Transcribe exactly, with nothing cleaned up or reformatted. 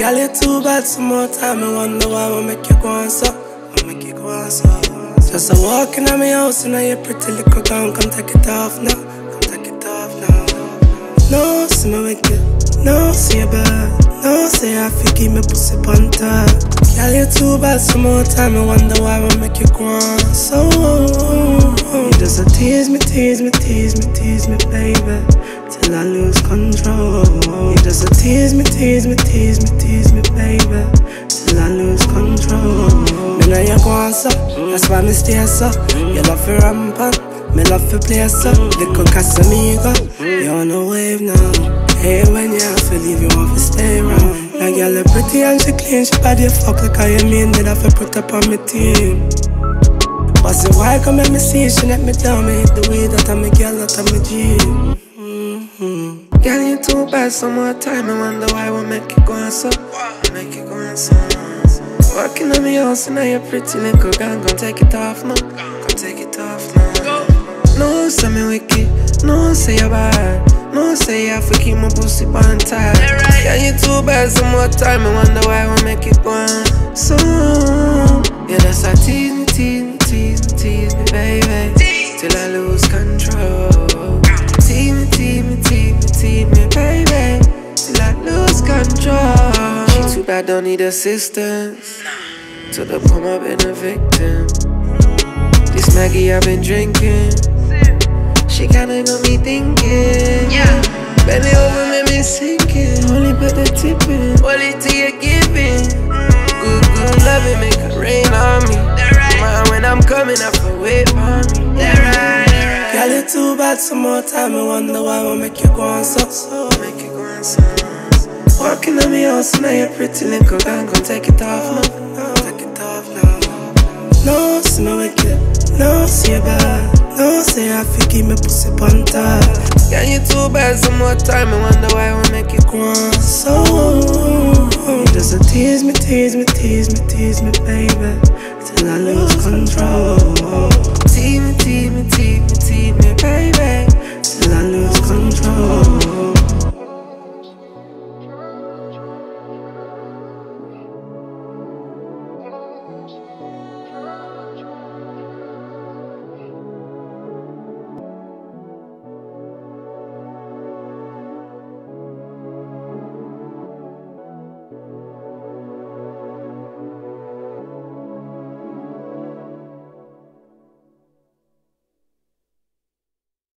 Girl, you too bad some more time. I wonder why I make you go on so. I make you go on so. Just a walk in my house and now your pretty little gown. Come take it off now. Come take it off now. No, see me wicked. No, see you bad. No, say I feel give me pussy on top. Girl, you too bad some more time. I wonder why I make you go on so. You just a tease me, tease me, tease me, tease me, baby, till I lose control. You just a tease me, tease me, tease me, tease me, baby, till I lose control. Me know you go on so, that's why me stay so. You love for rampant, me love for play so. Little Casamigo, you on the wave now. Hey, when you have to leave, you want to stay around. That girl is pretty and she clean, she body fuck like I mean. Did I have to put up on my team? But the why come let me see, she let me down. Me hit the way that I'm a girl, that I'm a G. Mm-hmm. Girl, you too bad some more time. I wonder why we make you go on so. Make you go on so. Walking on me house and now you're pretty little girl. Gon' take it off now. Gon' take it off now. No, say me wicked. No, say you're bad. No, say I feel keep my pussy on tight. Yeah, you too bad some more time. I wonder why we make it go on so. Yeah, that's how tease me, tease me, tease me, tease me, baby, till I lose control. Tease me, tease me, tease me, tease me, baby, till I lose control. She too bad, don't need assistance. To the point I've been a victim. This Maggie I've been drinking, she kinda got me thinking. Yeah, bend me over, make me sinking. Only put the tip in, only till you're giving. Good, good loving, make it rain on me. Mind when I'm coming, I feel wait for me. Girl, you too bad some more time. I wonder why I make you go on so. So make you go on so. Walking on me house now you're pretty little girl. Gon' take it off now. Take it off now. No, see me wicked. No, see you bad. No, say I feel keep me pussy on top. Yeah, you too bad some more time. I wonder why I make you go on so. You just a tease me, tease me, tease me, tease me, baby, till I lose control. Tease me, tease me,